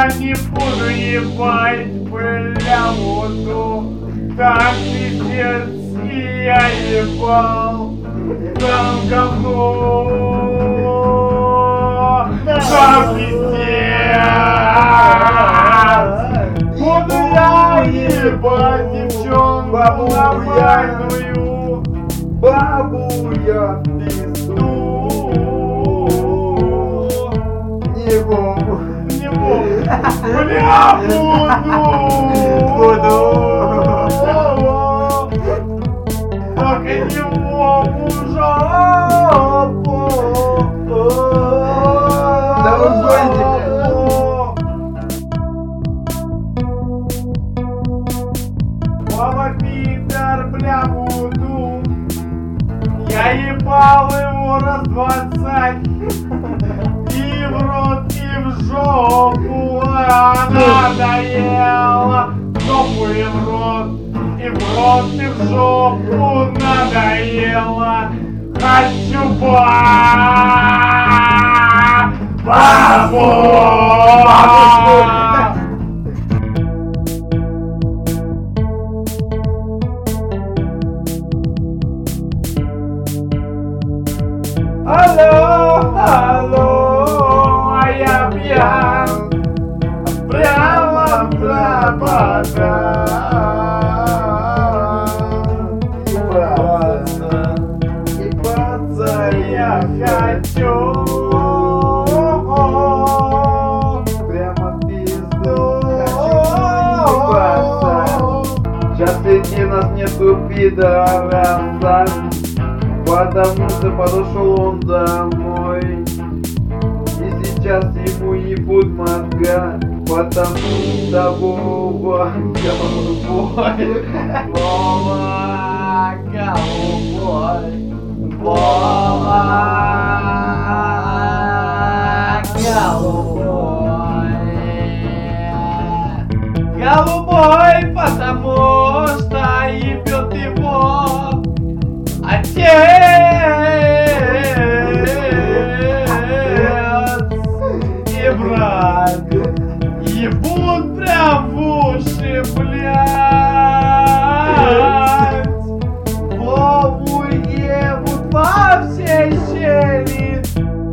я не буду ебать бляву, так пиздец, и я ебал там говно, там пиздец. Буду я ебать девчонку нормальную, Бабу я пизду. Не могу. не могу, бля, буду. Только не могу жопу. Да угольте, Мама Питер, бля, буду. Я ебал его раз 20. И в рот, и в жопу. Надоело. Жопу и в рот. И в рот, и в жопу. Надоело. Хочу бабу. Алло, алло, а я пьян, прямо в запада. Ебаться я хочу. Прямо в пизду. Хочу ебаться. Сейчас среди нас нету пидораса, потому что подошел он домой. И сейчас ему ебут мозга, потому что Вова голубой. Вова голубой, Вова голубой. Голубой, потому что ебет его отец и брат. Ебут прям в уши, блядь. Вову ебут во все щели.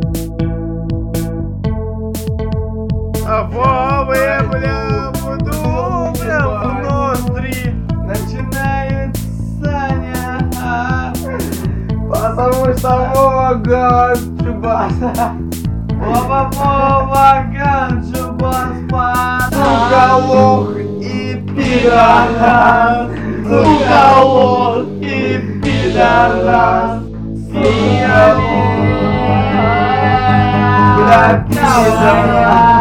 А Вовы, бля, буду прям внутри. Начинает Саня. Потому что Вова Ганчубаса. Вова Ганчубас, Сука, лох и пидорас. сука, лох и пидорас. Бля, пидорас.